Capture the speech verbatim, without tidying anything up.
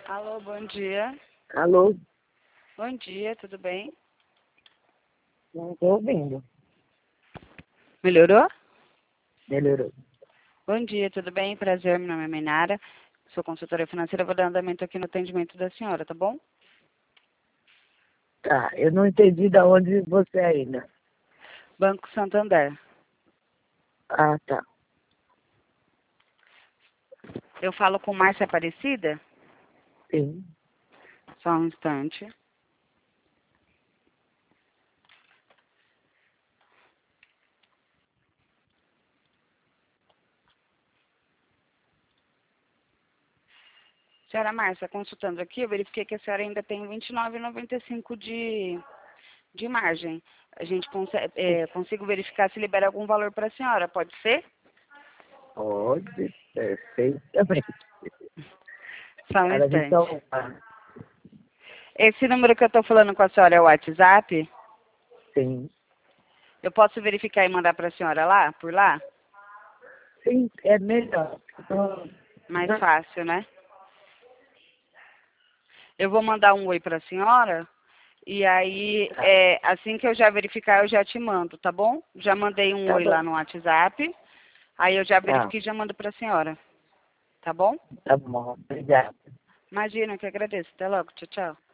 Alô, bom dia. Alô? Bom dia, tudo bem? Não estou ouvindo. Melhorou? Melhorou. Bom dia, tudo bem? Prazer, meu nome é Mainara. Sou consultora financeira, vou dar andamento aqui no atendimento da senhora, tá bom? Tá, eu não entendi de onde você é ainda. Banco Santander. Ah, tá. Eu falo com Márcia Aparecida? Sim. Só um instante. Senhora Márcia, consultando aqui, eu verifiquei que a senhora ainda tem vinte e nove reais e noventa e cinco centavos de, de margem. A gente consegue, é, consigo verificar se libera algum valor para a senhora, pode ser? Pode, perfeitamente. Só um Cara, instante. então, ah, Esse número que eu estou falando com a senhora é o WhatsApp? sim. Eu posso verificar e mandar para a senhora lá, por lá? Sim, é melhor. Então, Mais fácil, né? Eu vou mandar um oi para a senhora e aí, tá, é, assim que eu já verificar, eu já te mando, tá bom? Já mandei um tá oi lá bom. no WhatsApp, aí eu já Tá, verifico e já mando para a senhora, tá bom? tá bom. Obrigado. Imagina, que agradeço. Até logo. Tchau, tchau.